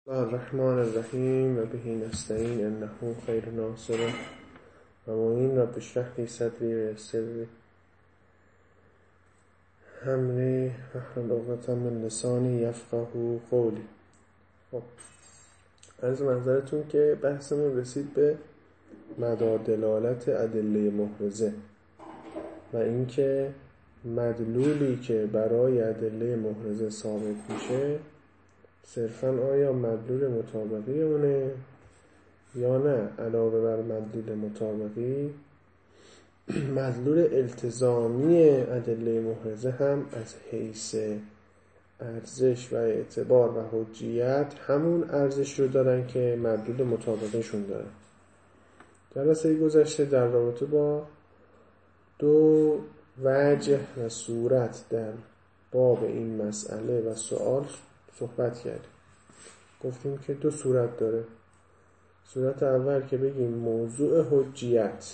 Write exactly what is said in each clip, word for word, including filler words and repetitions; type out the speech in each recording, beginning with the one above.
الرحمن الرحیم و به نستعین انه خیر ناصر و معین. رب اشرح لی صدری و یسر لی امری واحلل عقدة من لسانی یفقهوا قولی. خب عرض منظرتون که بحثمون رسید به مدار دلالت ادله محرزه و اینکه مدلولی که برای ادله محرزه ثابت میشه صرفاً آیا مدلول مطابقی اونه یا نه علاوه بر مدلول مطابقی مدلول التزامی ادله محرزه هم از حیث ارزش و اعتبار و حجیت همون ارزش رو دارن که مدلول مطابقیشون دارن. جلسه گذشته در رابطه با دو وجه و صورت در باب این مسئله و سوال صحبت کردیم. گفتیم که دو صورت داره. صورت اول که بگیم موضوع حجیت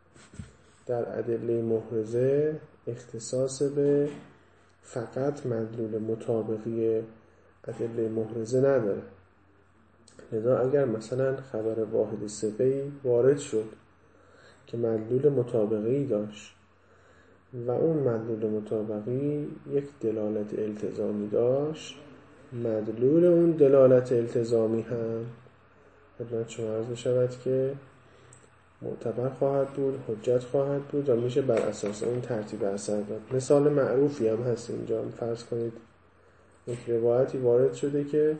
در ادله محرزه اختصاص به فقط مدلول مطابقی ادله محرزه نداره، لذا اگر مثلا خبر واحد ثقه‌ای وارد شد که مدلول مطابقی داشت و اون مدلول مطابقی یک دلالت التزامی داشت، مدلول اون دلالت التزامی هم خدمت شما عرض شود که معتبر خواهد بود، حجت خواهد بود و میشه بر اساس اون ترتیب اثر داد. مثال معروفی هم هست اینجا. فرض کنید یک روایتی وارد شده که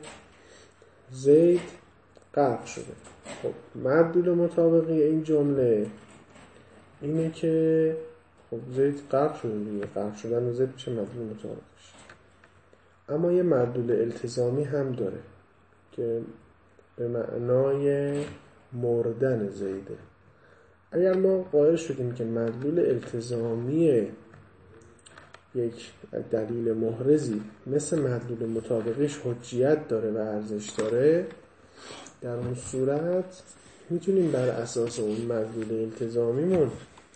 زید غرق شده. خب مدلول مطابقی این جمله اینه که خب زید غرق شده دیگه، غرق شدن و زید میشه مدلول مطابقش. اما یه مدلول التزامی هم داره که به معنای مردن زیده. اگر ما قائل شدیم که مدلول التزامی یک دلیل محرزی مثل مدلول مطابقیش حجیت داره و ارزش داره، در اون صورت میتونیم بر اساس اون مدلول التزامیمون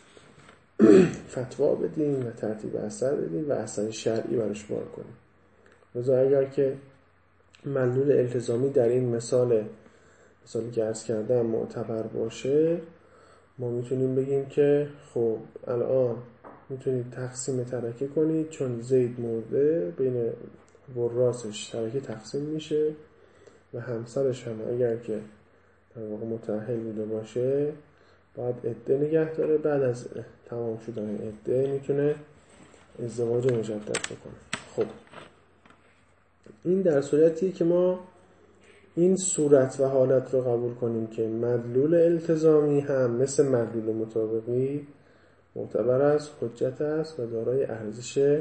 فتوا بدیم و ترتیب اثر بدیم و اثر شرعی براش بار کنیم. لذا اگر که مدلول التزامی در این مثال مثالی که عرض کردم معتبر باشه، ما میتونیم بگیم که خب الان میتونید تقسیم ترکه کنید، چون زید مرده بین وراسش ترکه تقسیم میشه و همسرش هم اگر که در واقع متأهل بوده باشه باید عده نگه داره، بعد از تمام شدن عده میتونه ازدواج مجدد بکنه. خب این در صورتیه که ما این صورت و حالت رو قبول کنیم که مدلول التزامی هم مثل مدلول مطابقی معتبر است، حجت است و دارای ارزش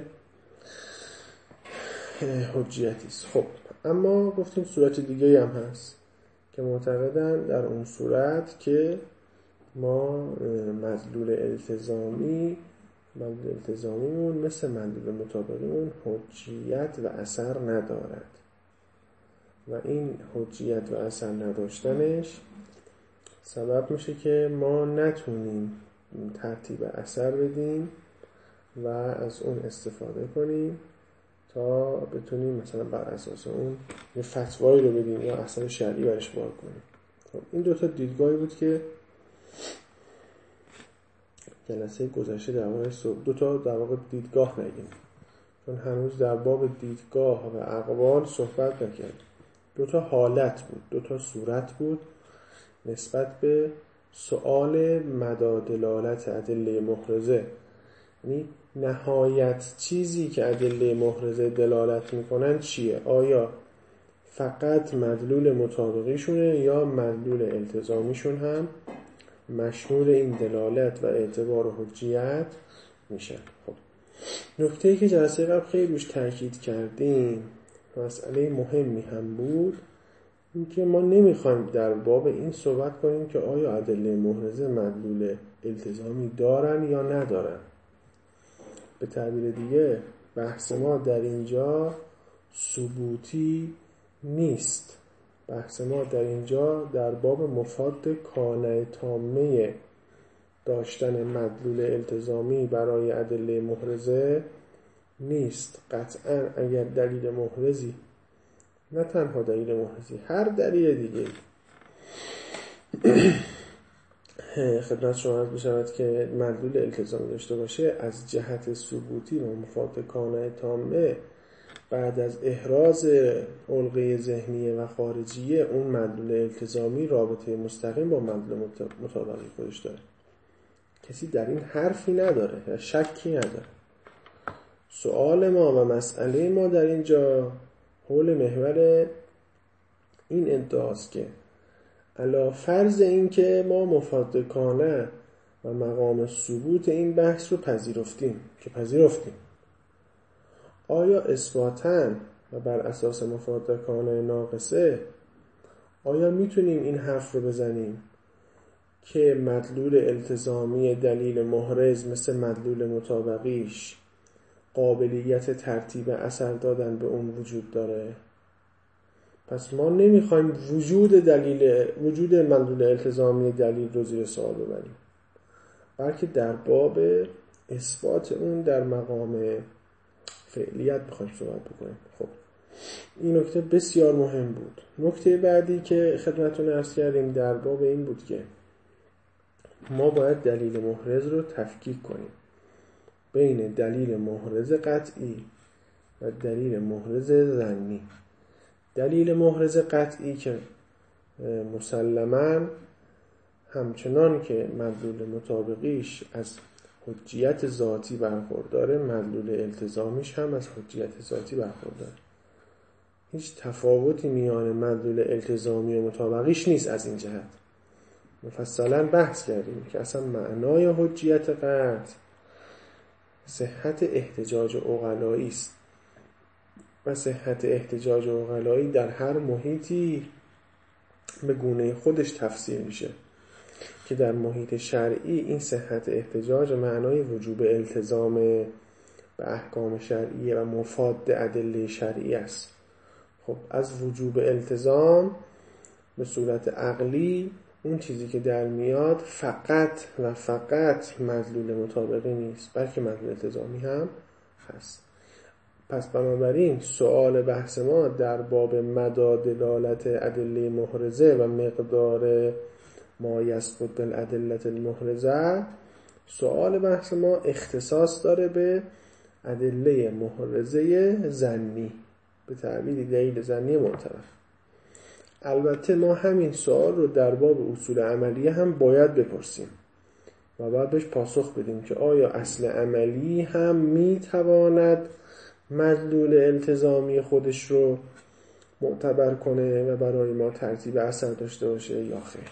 حجیتی است. خب اما گفتیم صورت دیگه هم هست که معتقدن در اون صورت که ما مدلول التزامی مدلول التزامیمون مثل مدلول مطابقیمون حجیت و اثر ندارد و این حجیت و اثر نداشتنش سبب میشه که ما نتونیم ترتیب اثر بدیم و از اون استفاده کنیم تا بتونیم مثلا بر اساس اون یه فتوایی رو بدیم یا اثر شرعی برش بار کنیم. خب این دو تا دیدگاهی بود که جلسه گذشته در واقع دو تا در واقع دیدگاه نگیم، چون هنوز در باب دیدگاه و اقوال صحبت نکردیم. دو تا حالت بود، دو تا صورت بود نسبت به سؤال مدار دلالت ادله محرزه، یعنی نهایت چیزی که ادله محرزه دلالت میکنن چیه؟ آیا فقط مدلول مطابقیشونه یا مدلول التزامیشون هم مشمول این دلالت و اعتبار و حجیت میشن؟ خب نکته‌ای که جلسه قبل خیلی روش تاکید کردیم، مسئله مهمی هم بود، این که ما نمیخوایم در باب این صحبت کنیم که آیا ادله محرزه مدلول التزامی دارن یا ندارن. به تعبیر دیگه بحث ما در اینجا ثبوتی نیست. بحث ما در اینجا در باب مفاد کانه تامه داشتن مدلول التزامی برای ادله محرزه نیست. قطعا اگر دلیل محرزی نه تنها دلیل محرزی، هر دلیل دیگه. خدمت شما عرض بشود که مدلول التزامی داشته باشه از جهت ثبوتی و مفاد کانه تامه بعد از احراز علقه ذهنیه و خارجیه، اون مدلول التزامی رابطه مستقیم با مدلول مطابقی خودش داره. کسی در این حرفی نداره و شکی نداره. سوال ما و مسئله ما در اینجا حول محور این ادعاست که علی فرض این که ما مفادکانه و مقام ثبوت این بحث رو پذیرفتیم که پذیرفتیم، آیا اثباتاً و بر اساس مفادکانه ناقصه آیا میتونیم این حرف رو بزنیم که مدلول التزامی دلیل محرز مثل مدلول مطابقیش قابلیت ترتیب اثر دادن به اون وجود داره؟ پس ما نمیخوایم وجود دلیل وجود مدلول التزامی دلیل رو زیر سوال ببریم، بلکه در باب اثبات اون در مقام فعلیت میخوایم صحبت بکنیم. خب این نکته بسیار مهم بود. نکته بعدی که خدمتتون عرض کردیم در باب این بود که ما باید دلیل محرز رو تفکیک کنیم بین دلیل محرز قطعی و دلیل محرز ظنی. دلیل محرز قطعی که مسلماً همچنان که مدلول مطابقیش از حجیت ذاتی برخورداره، مدلول التزامیش هم از حجیت ذاتی برخورداره. هیچ تفاوتی میان مدلول التزامی و مطابقیش نیست. از این جهت مفصلاً بحث کردیم که اصلا معنای حجیت قطع صحت احتجاج عقلایی است و صحت احتجاج عقلایی در هر محیطی به گونه خودش تفسیر میشه که در محیط شرعی این صحت احتجاج معنای وجوب التزام به احکام شرعی و مفاد ادله شرعی است. خب از وجوب التزام به صورت عقلی اون چیزی که در میاد فقط و فقط مدلول مطابقی نیست، بلکه مدلول التزامی هم هست. پس بنابراین سوال بحث ما در باب مدى دلالت ادله محرزه و مقدار ما یثبت بالادله المحرزه، سوال بحث ما اختصاص داره به ادله محرزه ظنی، به تعبیر دلیل ظنی معتبر. البته ما همین سوال رو در باب اصول عملیه هم باید بپرسیم و باید بهش پاسخ بدیم که آیا اصل عملی هم میتواند مدلول التزامی خودش رو معتبر کنه و برای ما ترتیب اثر داشته باشه یا خیر.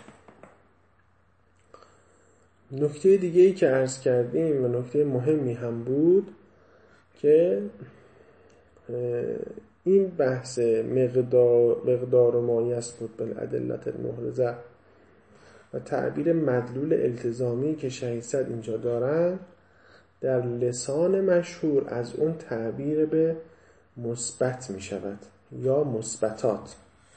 نکته دیگه‌ای که عرض کردیم و نکته مهمی هم بود که این بحث مقدار مقدار ما یثبت بالادله المحرزه و تعبیر مدلول التزامی که شهید صد اینجا دارن در لسان مشهور از اون تعبیر به مثبت می شود یا مثبتات.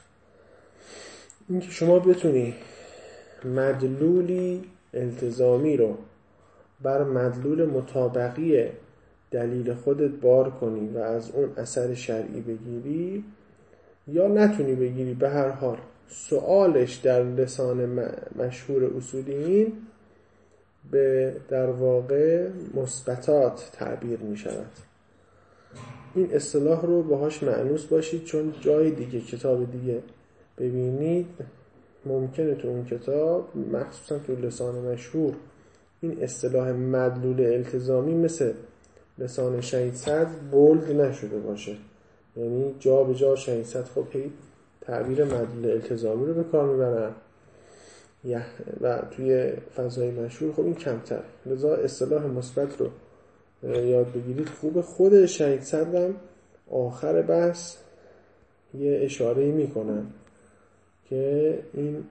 اینکه شما بتونی مدلولی التزامی رو بر مدلول مطابقی دلیل خودت بار کنی و از اون اثر شرعی بگیری یا نتونی بگیری، به هر حال سوالش در لسان مشهور اصولیین به در واقع مثبتات تعبیر می شود. این اصطلاح رو باهاش مأنوس باشید، چون جای دیگه کتاب دیگه ببینید ممکنه تو اون کتاب مخصوصا تو لسان مشهور این اصطلاح مدلول التزامی مثل لسان شهید صد بولد نشده باشه، یعنی جا به جا شهید صد خب هی تعبیر مدلول التزامی رو به کار میبرن و توی فضای مشهور خب این کمتر. لذا اصطلاح مثبت رو یاد بگیرید خوبه. خود شهید صد هم آخر بحث یه اشاره‌ای میکنن که این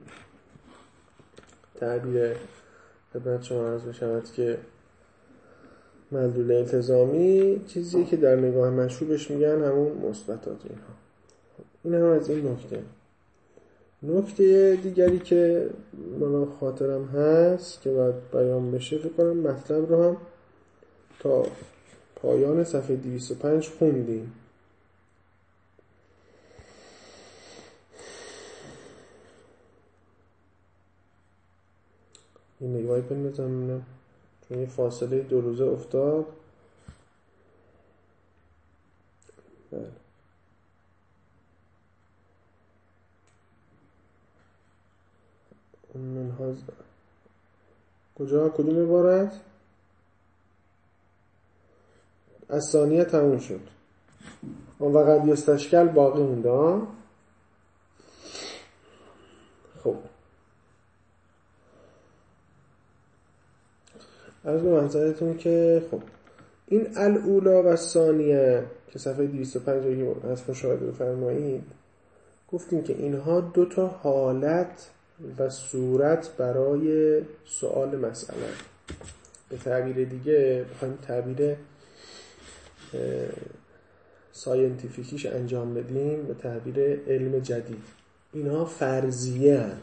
تعبیر خدمت شما عرض بشود که مدلول التزامی چیزیه که در نگاه مشهور بهش میگن همون مثبتات اینها. این هم از این نکته. نکته دیگری که من خاطرم هست که باید بیان بشه، فکر کنم مطلب رو هم تا پایان صفحه دویست و پنج خوندیم. این نگاهی بندازم چون یه فاصله دو روزه افتاد. بله. منحاز کجا؟ کدوم عبارت؟ از ثانیه تموم شد. اون وقت یستشکل باقی مونده. خب عرض به محضرتون که خب این الاولا و ثانیه که صفحه دویست و پنج از مشاهده بفرمایید گفتیم که اینها دو تا حالت و صورت برای سوال مسئله. به تعبیر دیگه بخوایم تعبیر ساینتیفیکیش انجام بدیم، به تعبیر علم جدید، اینها فرضیه هن.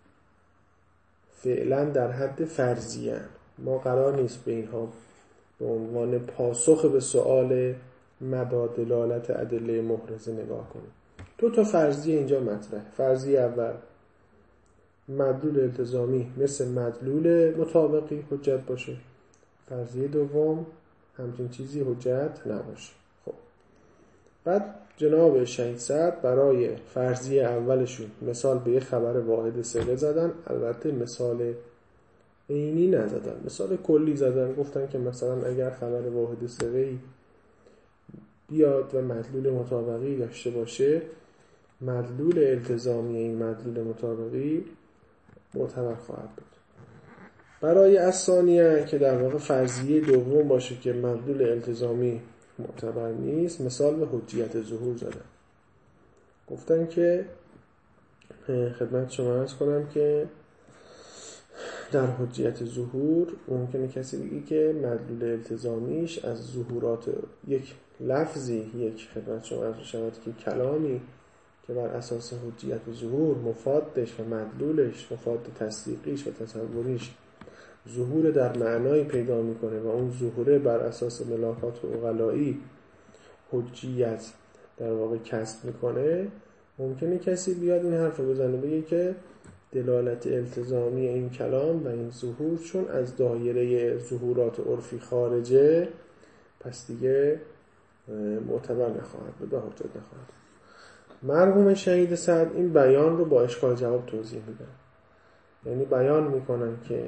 فعلا در حد فرضیه هن. ما قرار نیست به اینها به عنوان پاسخ به سوال مدار دلالت ادله محرزه نگاه کنیم. دو تا فرضیه اینجا مطرحه. فرضیه اول مدلول التزامی مثل مدلول مطابقی حجت باشه. فرضیه دوم همچین چیزی حجت نباشه. خب بعد جناب شهید سعد برای فرضیه اولشون مثال به یه خبر واحد ثقه زدن. البته مثال عینی نزدن، مثال کلی زدن. گفتن که مثلا اگر خبر واحد ثقه‌ای بیاد و مدلول مطابقی داشته باشه، مدلول التزامی این مدلول مطابقی معتبر خواهد بود. برای الثانیه که در واقع فرضیه دوم باشه که مدلول التزامی معتبر نیست، مثال به حجیت ظهور زدن. گفتن که خدمت شما عرض کنم که در حجیت ظهور ممکنه کسی بگه که مدلول التزامیش از ظهورات یک لفظی، یک خدمت شما عرض شود که کلامی که بر اساس حجیت ظهور مفادش و مدلولش، مفاد تصدیقیش و تصوریش ظهور در معنایی پیدا میکنه و اون ظهوره بر اساس ملاکات عقلایی حجیت در واقع کسب میکنه، ممکنه کسی بیاد این حرف رو بزنه بگه که دلالت التزامی این کلام و این ظهور چون از دایره ظهورات عرفی خارجه، پس دیگه معتبر نخواهد بود و حجت نخواهد. مرحوم شهید سعد این بیان رو با اشکال جواب توضیح میدن. یعنی بیان میکنن که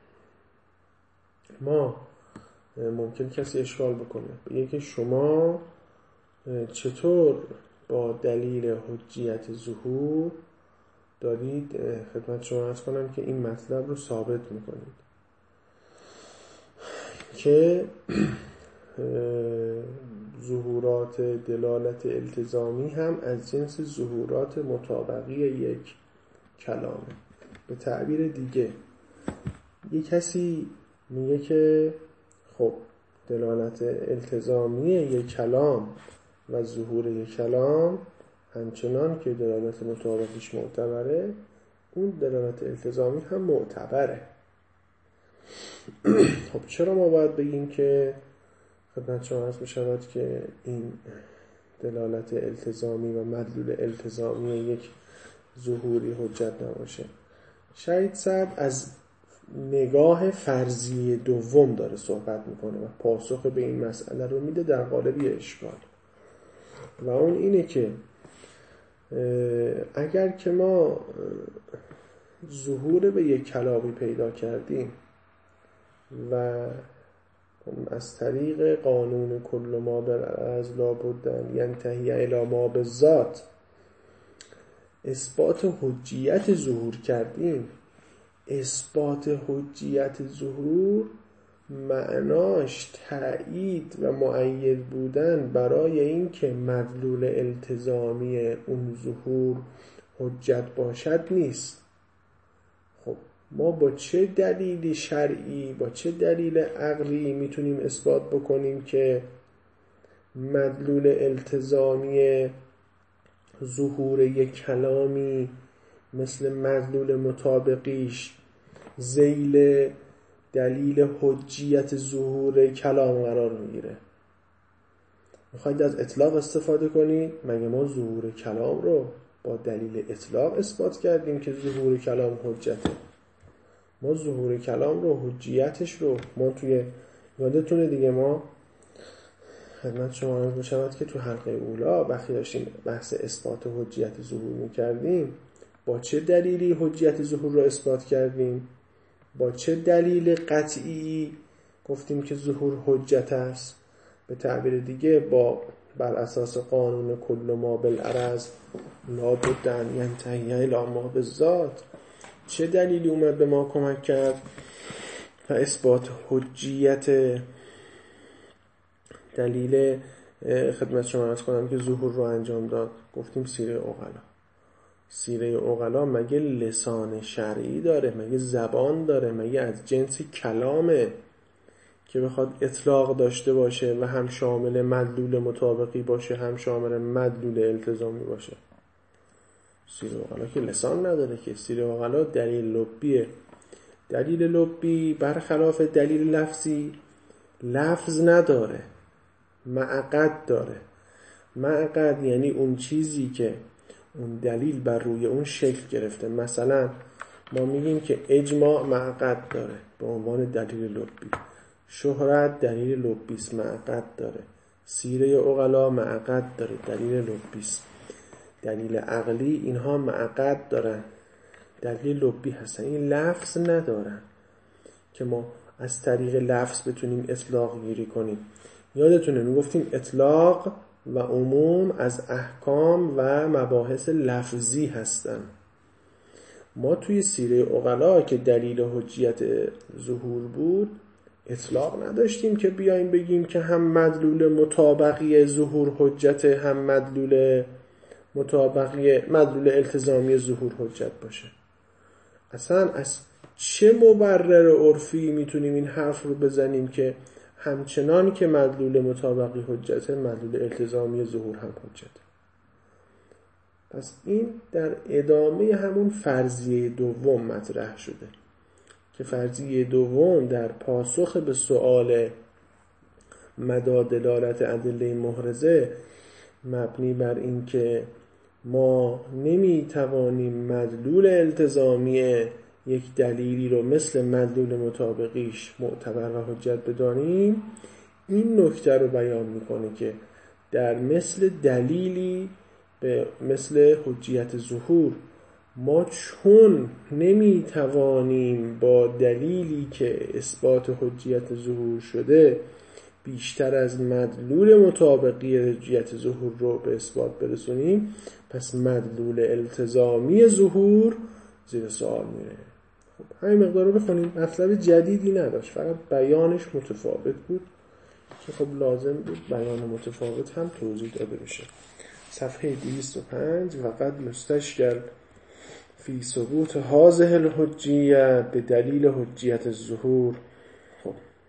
ما ممکن کسی اشکال بکنه بگه که شما چطور با دلیل حجیت ظهور دارید خدمت شما عرض کنم که این مطلب رو ثابت میکنید که ظهورات دلالت التزامی هم از جنس ظهورات مطابقی یک کلامه. به تعبیر دیگه یک کسی میگه که خب دلالت التزامی یک کلام و ظهور یک کلام همچنان که دلالت مطابقیش معتبره، اون دلالت التزامی هم معتبره. خب چرا ما باید بگیم که خدمت شما عرض بشود که این دلالت التزامی و مدلول التزامی یک ظهوری حجت نباشه؟ شهید سعد از نگاه فرضی دوم داره صحبت میکنه و پاسخ به این مسئله رو میده در قالب یه اشکال، و اون اینه که اگر که ما ظهور به یک کلامی پیدا کردیم و از طریق قانون کل ما بالعرض لابد ینتهی الی ما بالذات اثبات حجیت ظهور کردیم، اثبات حجیت ظهور معناش تأیید و مؤید بودن برای این که مدلول التزامی اون ظهور حجت باشد نیست. خب ما با چه دلیل شرعی، با چه دلیل عقلی میتونیم اثبات بکنیم که مدلول التزامی ظهور یک کلامی مثل مدلول مطابقیش ذیل دلیل حجیت ظهور کلام قرار میگیره؟ میخواید از اطلاق استفاده کنید؟ مگه ما ظهور کلام رو با دلیل اطلاق اثبات کردیم که ظهور کلام حجته؟ ما ظهور کلام رو، حجیتش رو، ما توی یادتونه دیگه، ما خدمت شما عرض بشود که تو حلقه اولا وقتی داشتیم بحث اثبات حجیت ظهور میکردیم، با چه دلیلی حجیت ظهور رو اثبات کردیم؟ با چه دلیل قطعی گفتیم که ظهور حجت است؟ به تعبیر دیگه با بر اساس قانون کل ما بالعرض لابد ان ینتهی الی ما بالذات. چه دلیلی اومد به ما کمک کرد و اثبات حجیت دلیل خدمت شما عرض کنم که ظهور رو انجام داد؟ گفتیم سیره عقلا. سیره عقلا مگه لسان شرعی داره؟ مگه زبان داره؟ مگه از جنس کلامه که بخواد اطلاق داشته باشه و هم شامل مدلول مطابقی باشه هم شامل مدلول التزامی باشه؟ سیره عقلا که لسان نداره که. سیره عقلا دلیل لبیه. دلیل لبی برخلاف دلیل لفظی لفظ نداره، معقد داره. معقد یعنی اون چیزی که اون دلیل بر روی اون شکل گرفته. مثلا ما میگیم که اجماع معقد داره به عنوان دلیل لبی، شهرت دلیل لبیست معقد داره، سیره عقلا معقد داره دلیل لبیست، دلیل عقلی اینها معقد دارن دلیل لبی هستن. این لفظ ندارن که ما از طریق لفظ بتونیم اطلاق گیری کنیم. یادتونه میگفتیم اطلاق و عموم از احکام و مباحث لفظی هستن. ما توی سیره عقلا که دلیل حجیت ظهور بود اطلاق نداشتیم که بیایم بگیم که هم مدلول مطابقی ظهور حجت هم مدلول مطابقی مدلول التزامی ظهور حجت باشه. اصلا از چه مبرر عرفی میتونیم این حرف رو بزنیم که همچنان که مدلول مطابقی حجته مدلول التزامی ظهور هم حجته؟ پس این در ادامه همون فرضیه دوم مطرح شده که فرضیه دوم در پاسخ به سؤال مدار دلالت ادله محرزه مبنی بر این که ما نمیتوانیم مدلول التزامی یک دلیلی رو مثل مدلول مطابقیش معتبر و حجت بدانیم، این نکته رو بیان میکنه که در مثل دلیلی به مثل حجیت ظهور ما چون نمیتوانیم با دلیلی که اثبات حجیت ظهور شده بیشتر از مدلول مطابقی حجیت ظهور رو به اثبات برسونیم، پس مدلول التزامی ظهور زیر سوال میره. خب همین مقدار رو بخونیم. مطلب جدیدی نداشت، فقط بیانش متفاوت بود که خب لازم بود بیان متفاوت هم توضیح داده بشه. صفحه دویست و پنج و قد مستشکل فی ثبوت هذه الحجیه به دلیل حجیت الظهور. خب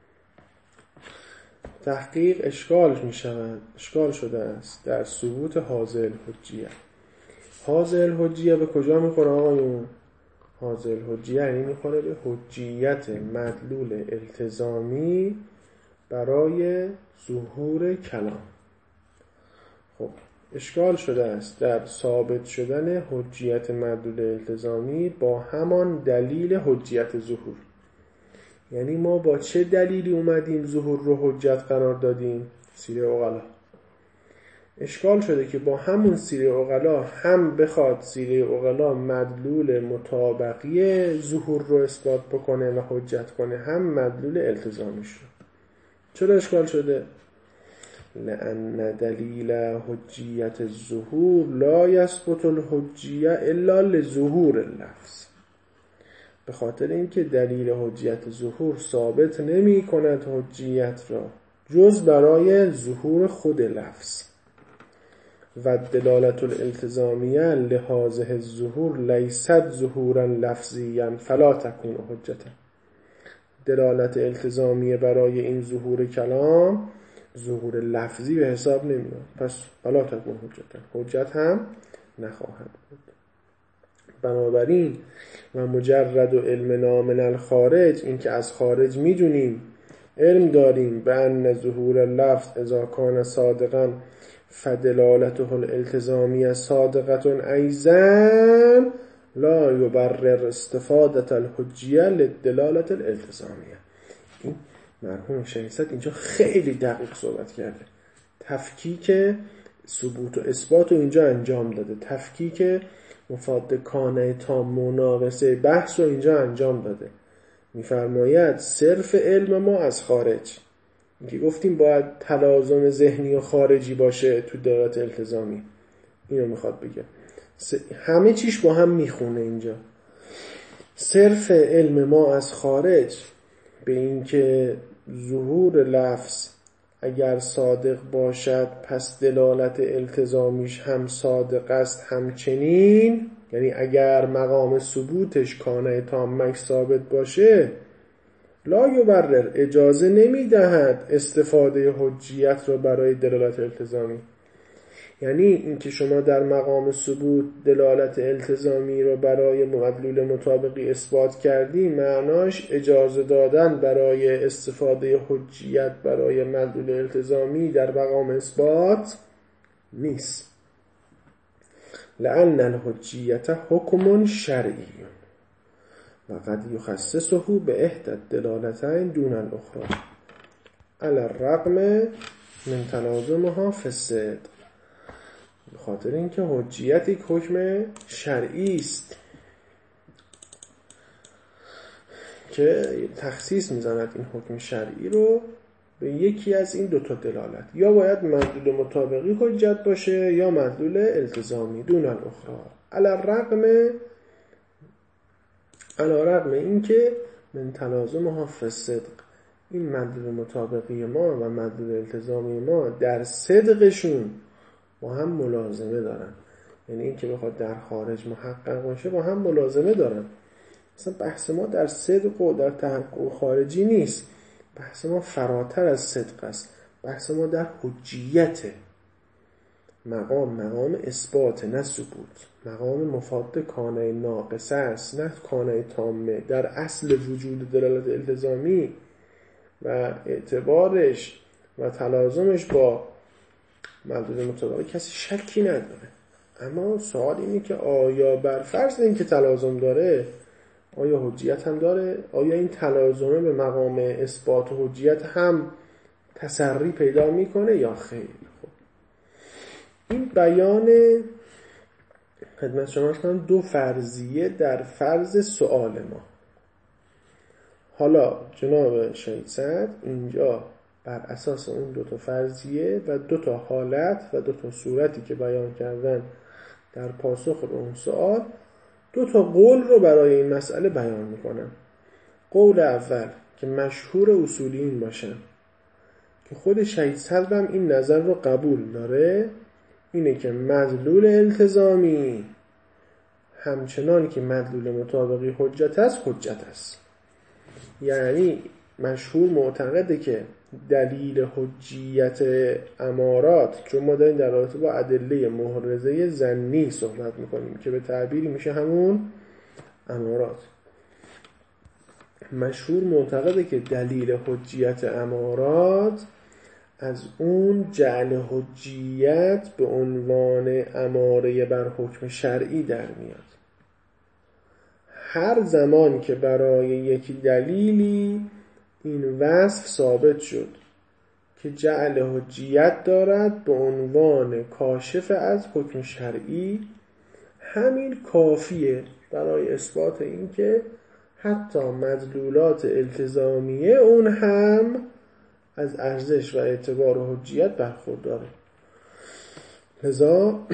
تحقیق اشکال می شود، اشکال شده است در ثبوت هذه الحجیه. هذه الحجیه به کجا میخوره آقایون؟ هذه الحجیه یعنی میخوره به حجیت مدلول التزامی برای ظهور کلام. خب اشکال شده است در ثابت شدن حجیت مدلول التزامی با همان دلیل حجیت ظهور. یعنی ما با چه دلیلی اومدیم ظهور رو حجت قرار دادیم؟ سیره عقلا. اشکال شده که با همون سیره عقلا هم بخواد سیره عقلا مدلول مطابقی ظهور رو اثبات بکنه و حجت کنه، هم مدلول التزامیش رو. چرا اشکال شده؟ لأن دلیل حجیت الظهور لا یثبت الحجیه الا لظهور اللفظ. به خاطر اینکه دلیل حجیت ظهور ثابت نمی کند حجیت را جز برای ظهور خود لفظ. و دلالت الالتزامیه لهذه الظهور لیست ظهورا لفظیا فلا تکون حجتا. دلالت التزامیه برای این ظهور کلام ظهور لفظی به حساب نمیاد، پس فلا تکون حجتا، حجت هم نخواهد بود. بنابراین و مجرد و علمنا من الخارج، این که از خارج میدونیم علم داریم به ان ظهور لفظ اذا کان صادقا فدلالته الالتزامیه صادقه ایضا لا یبرر استفادة الحجیه للدلالة الالتزامیه. این مرحوم شیخ اینجا خیلی دقیق صحبت کرده. تفکیک ثبوت و اثبات رو اینجا انجام داده. تفکیک مفاد کانه تا مناقصه بحث رو اینجا انجام داده. میفرماید صرف علم ما از خارج، اینکه گفتیم باید تلازم ذهنی و خارجی باشه تو دلالت التزامی، اینو میخواد بگه. همه چیش با هم میخونه اینجا. صرف علم ما از خارج به اینکه ظهور لفظ اگر صادق باشد پس دلالت التزامیش هم صادق است همچنین، یعنی اگر مقام ثبوتش کانه تامک ثابت باشه، لا یبرر اجازه نمیدهد استفاده حجیت رو برای دلالت التزامی. یعنی اینکه شما در مقام ثبوت دلالت التزامی رو برای مدلول مطابقی اثبات کردی، معناش اجازه دادن برای استفاده حجیت برای مدلول التزامی در مقام اثبات نیست. لأن الحجیت حکم شرعی و قد یخصصه به احدى الدلالتین دون الاخرى علی الرغم من تلازمها فی الصدق. به خاطر اینکه حجیت یک حکم شرعی است که تخصیص میزند این حکم شرعی رو به یکی از این دوتا دلالت، یا باید مدلول مطابقی حجت باشه یا مدلول التزامی دون الاخرى علی الرغم علی الرغم اینکه من تلازمها فی الصدق، این مدلول مطابقی ما و مدلول التزامی ما در صدقشون با هم ملازمه دارن. یعنی این که بخواد در خارج محقق باشه با هم ملازمه دارن. مثلا بحث ما در صدق و در تحقق خارجی نیست، بحث ما فراتر از صدق است. بحث ما در حجیت. مقام مقام اثبات نه ثبوت، مقام مفاد کانه ناقصه است نه کانه تامه. در اصل وجود دلالت التزامی و اعتبارش و تلازمش با مدلول مطابقی کسی شکی نداره. اما سوال اینه که آیا بر فرض این که تلازم داره، آیا حجیت هم داره؟ آیا این تلازمه به مقام اثبات و حجیت هم تسری پیدا میکنه یا خیر؟ خب این بیان خدمت شما کنم دو فرضیه در فرض سوال ما. حالا جناب شهید سعد اینجا بر اساس اون دو تا فرضیه و دو تا حالت و دو تا صورتی که بیان کردن در پاسخ به اون سوال، دو تا قول رو برای این مسئله بیان میکنم. قول اول که مشهور اصولیین باشن که خود شهید صدرم این نظر رو قبول داره، اینه که مدلول التزامی همچنان که مدلول مطابقی حجت است حجت است. یعنی مشهور معتقده که دلیل حجیت امارات، چون ما داریم در رابطه با ادله محرزه ظنی صحبت میکنیم که به تعبیری میشه همون امارات، مشهور معتقده که دلیل حجیت امارات از اون جعل حجیت به عنوان اماره بر حکم شرعی در میاد. هر زمان که برای یکی دلیلی این وصف ثابت شد که جعل حجیت دارد به عنوان کاشف از حکم شرعی، همین کافیه برای اثبات این که حتی مدلولات التزامیه اون هم از ارزش و اعتبار و حجیت برخورداره. لذا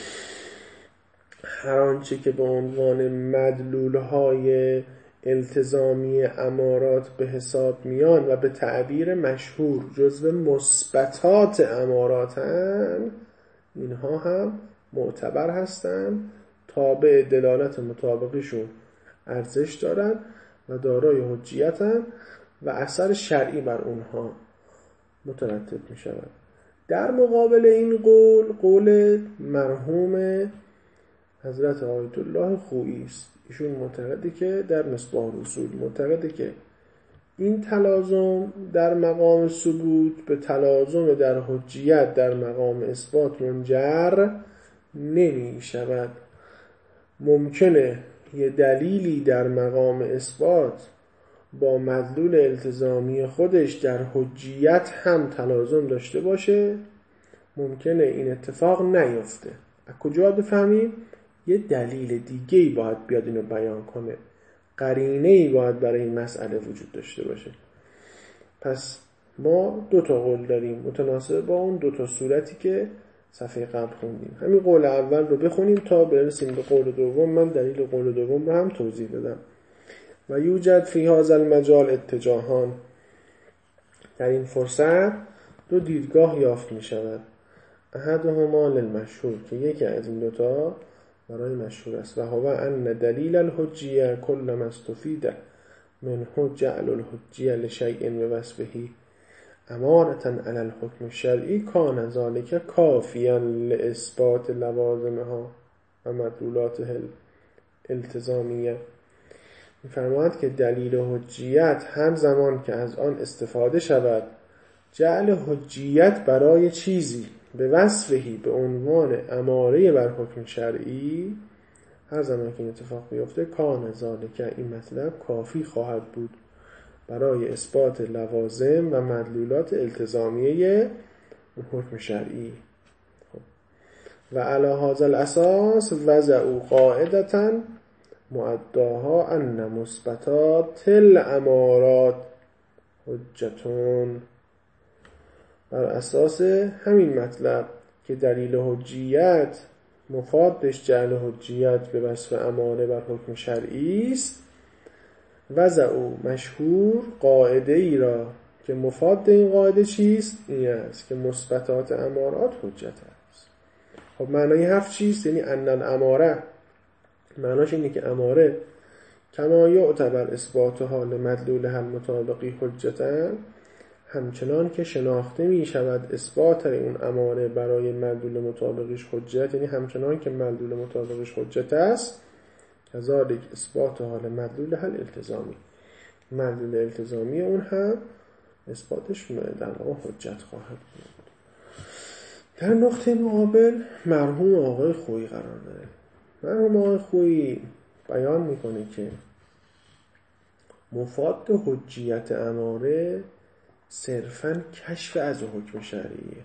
هر آنچه که به عنوان مدلولهای التزامی امارات به حساب میان و به تعبیر مشهور جزو مثبتات اماراتن، اینها هم معتبر هستن، تابع دلالت مطابقیشون ارزش دارن و دارای حجیتن و اثر شرعی بر اونها مترتب می شود. در مقابل این قول، قول مرحوم حضرت آیت الله خویی است. ایشون معتقده که در مصباح الاصول معتقده که این تلازم در مقام ثبوت به تلازم در حجیت در مقام اثبات منجر نمی شود. ممکنه یه دلیلی در مقام اثبات با مدلول التزامی خودش در حجیت هم تلازم داشته باشه، ممکنه این اتفاق نیفته. از کجا بفهمیم؟ یه دلیل دیگه‌ای باید بیاد اینو بیان کنه، قرینه‌ای باید برای این مسئله وجود داشته باشه. پس ما دو تا قول داریم متناسب با اون دو تا صورتی که صفحه قبل خوندیم. همین قول اول رو بخونیم تا برسیم به قول دوم. من دلیل قول دوم رو هم توضیح بدم. و یوجد فی هذا المجال اتجاهان، در این فرصت دو دیدگاه یافت می شود. احدهما للمشهور، که یکی از این دوتا برای مشهور است، و هو ان دلیل الحجیه کل ما استفید منه جعل الحجیه لشیء بوصفه امارة علی الحکم الشرعی کان ذلک کافیا لاثبات لوازمها و مدلولاتها الالتزامیه. می‌فرماید که دلیل حجیت هر زمان که از آن استفاده شود، جعل حجیت برای چیزی به وصفهی به عنوان اماره بر حکم شرعی، هر زمان که این اتفاق بیفته، کان ذالک، این مطلب کافی خواهد بود برای اثبات لوازم و مدلولات التزامیه حکم شرعی. خب. و علی هذا الاساس وضعوا قاعدة معداها ان مثبتات الامارات حجتون. بر اساس همین مطلب که دلیل حجیت مفادش جعل حجیت به وصف اماره بر حکم شرعی است، وضعوا مشهور قاعده ای را که مفاد این قاعده چیست؟ این است که مثبتات امارات حجت است. خب معنای حرف چیست؟ یعنی ان الاماره، معناش اینه که اماره کما یعتبر اثبات حال مدلول هل مطابقی حجتا، همچنان که شناخته می شود اثبات اون اماره برای مدلول مطابقش حجت، یعنی همچنان که مدلول مطابقش حجت است، کذالک اثبات حال مدلول هل التزامی، مدلول التزامی اون هم اثباتش در واقع حجت خواهد بود. در نقطه مقابل مرحوم آقای خویی قرار داره. مرحوم آقای خویی بیان میکنه که مفاد حجیت اماره صرفاً کشف از حکم شرعیه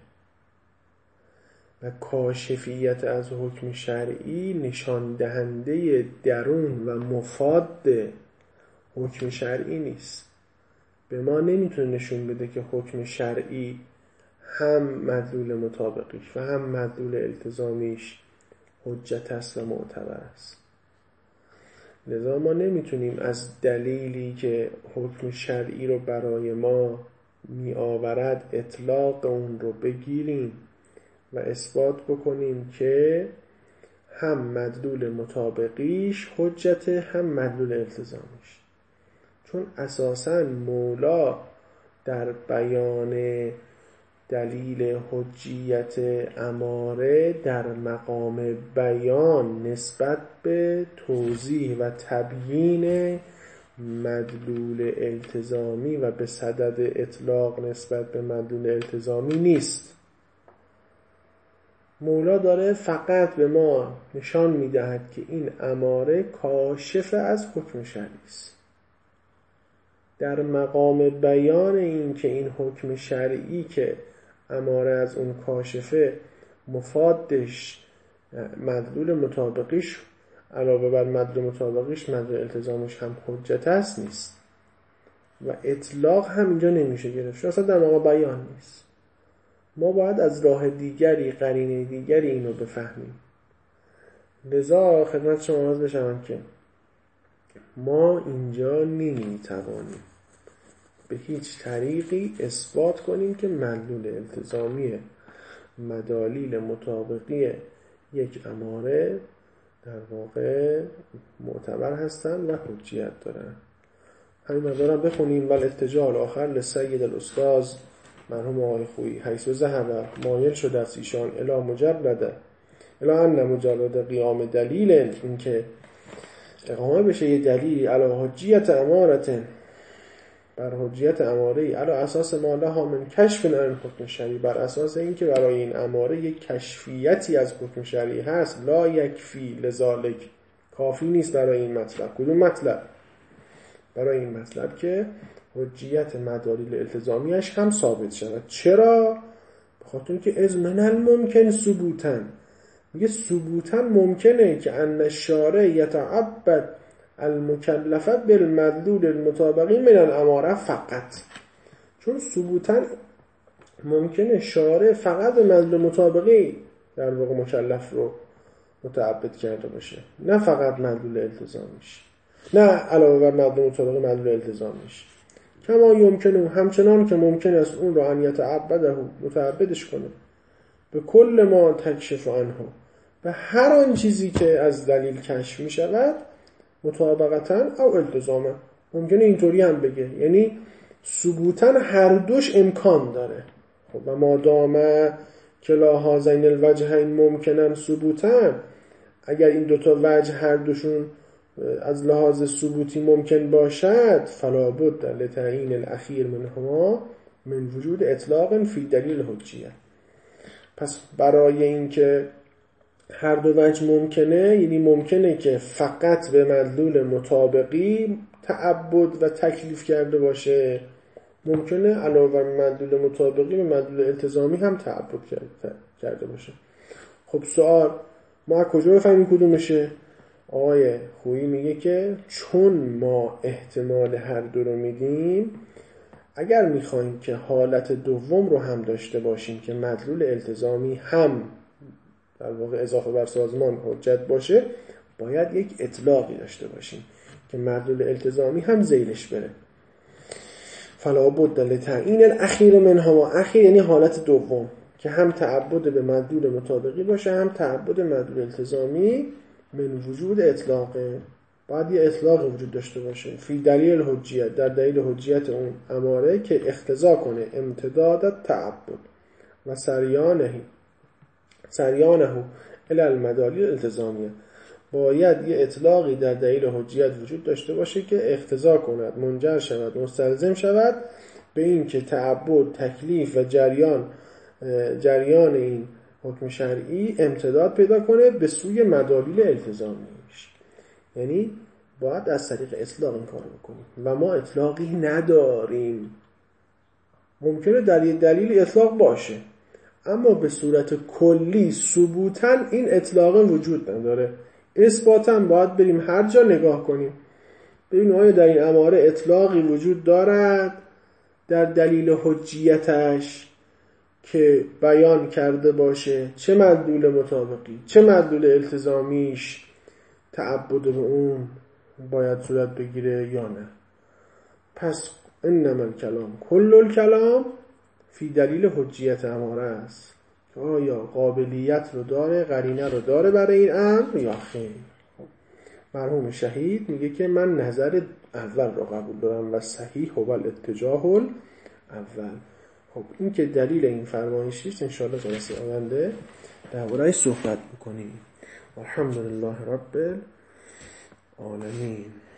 و کاشفیت از حکم شرعی نشان دهنده درون و مفاد حکم شرعی نیست. به ما نمیتونه نشون بده که حکم شرعی هم مدلول مطابقیش و هم مدلول التزامیش حجت است و معتبر است. لذا ما نمیتونیم از دلیلی که حکم شرعی رو برای ما می آورد اطلاق اون رو بگیریم و اثبات بکنیم که هم مدلول مطابقیش حجت هم مدلول التزامیش. چون اساساً مولا در بیان دلیل حجیت اماره در مقام بیان نسبت به توضیح و تبیین مدلول التزامی و به صدد اطلاق نسبت به مدلول التزامی نیست. مولا داره فقط به ما نشان میدهد که این اماره کاشف از حکم شرعی است. در مقام بیان این که این حکم شرعی که اماره از اون کاشفه مفادش مدلول مطابقیش علاوه بر مدلول مطابقیش مدلول التزامش هم حجت است نیست و اطلاق هم اینجا نمیشه گرفت، اصلا در مقام بیان نیست. ما باید از راه دیگری، قرینه دیگری اینو بفهمیم. لذا خدمت شما عرض بشم که ما اینجا نمیتوانیم به هیچ طریقی اثبات کنیم که مدلول التزامی مدالیل مطابقی یک اماره در واقع معتبر هستن و حجیت دارن. همین مدارم بخونیم. ولی اتجاه آخر لسید الاستاذ مرحوم آقای خویی حیث و زهبر مایل شده از ایشان الی مجرده الی ان مجرد قیام دلیل، این که اقامه بشه یه دلیلی علی حجیت امارت، بر حجیت اماره علی اساس ما لها من کشف عن حکم شرعی، بر اساس این که برای این اماره یک کشفیتی از حکم شرعی هست، لا یکفی لذالک کافی نیست برای این مطلب. کدوم مطلب؟ برای این مطلب که حجیت مدالیل التزامیش هم ثابت شود. چرا؟ بخاطر اینکه از من الممکن ثبوتاً، میگه ثبوتاً ممکنه که ان الشارع یتعبد المکلفه بالمدلول المطابقی من الاماره فقط، چون ثبوتاً ممکنه شارع فقط به مدلول مطابقی در واقع مکلف رو متعبد کرده باشه، نه فقط مدلول التزامیش، نه علاوه بر مدلول مطابقی مدلول التزامیش. کما یمکنه، همچنان که ممکن است اون رو ان یتعبده متعبدش کنه به کل ما تکشف عنه، به هر آن چیزی که از دلیل کشف می شود، مطابقتاً او التزاما. ممکنه اینطوری هم بگه، یعنی ثبوتاً هر دوش امکان داره. خب و مادام کلا هذین الوجهین ممکنن ثبوتاً، اگر این دوتا وجه هر دوشون از لحاظ ثبوتی ممکن باشد، فلا بد لتعیین الاخیر منهما من وجود اطلاق فی دلیل حجیه. پس برای اینکه هر دو وجه ممکنه، یعنی ممکنه که فقط به مدلول مطابقی تعبد و تکلیف کرده باشه، ممکنه علاوه بر مدلول مطابقی به مدلول التزامی هم تعبد کرده باشه. خب سوال، ما از کجا بفهمیم کدومشه؟ آقای خویی میگه که چون ما احتمال هر دو رو میدیم، اگر میخوایم که حالت دوم رو هم داشته باشیم که مدلول التزامی هم در واقع اضافه بر سازمان حجت باشه، باید یک اطلاقی داشته باشیم که مدلول التزامی هم ذیلش بره. فلا بد لتعیین الاخیر منهما، اخیر یعنی حالت دوم که هم تعبد به مدلول مطابقی باشه هم تعبد مدلول التزامی، من وجود اطلاقه، باید یه اطلاق وجود داشته باشه فی دلیل حجیت، در دلیل حجیت اون اماره که اقتضا کنه امتداد تعبد و سریانه سریانه الی المدالیل الالتزامیه. باید یه اطلاقی در دلیل حجیت وجود داشته باشه که اقتضا کند، منجر شود، مستلزم شود به این که تعبد، تکلیف و جریان جریان این حکم شرعی امتداد پیدا کنه به سوی مدالیل التزامیش. یعنی باید از طریق اطلاق این کار بکنیم و ما اطلاقی نداریم. ممکنه در یه دلیل اطلاق باشه، اما به صورت کلی ثبوتاً این اطلاق وجود نداره. اثباتاً باید بریم هر جا نگاه کنیم ببینیم آیا در این اماره اطلاقی وجود دارد در دلیل حجیتش که بیان کرده باشه چه مدلول مطابقی چه مدلول التزامیش تعبد به اون باید صورت بگیره یا نه. پس انما الکلام کل الکلام فی دلیل حجیت اماره است، آیا قابلیت رو داره، قرینه رو داره برای این امر یا خیر. مرحوم شهید میگه که من نظر اول رو قبول دارم و صحیح هو الاتجاه الاول. خب این که دلیل این فرمایشی است، انشاءالله جلسه آینده درباره‌اش صحبت میکنیم. الحمدلله رب العالمین.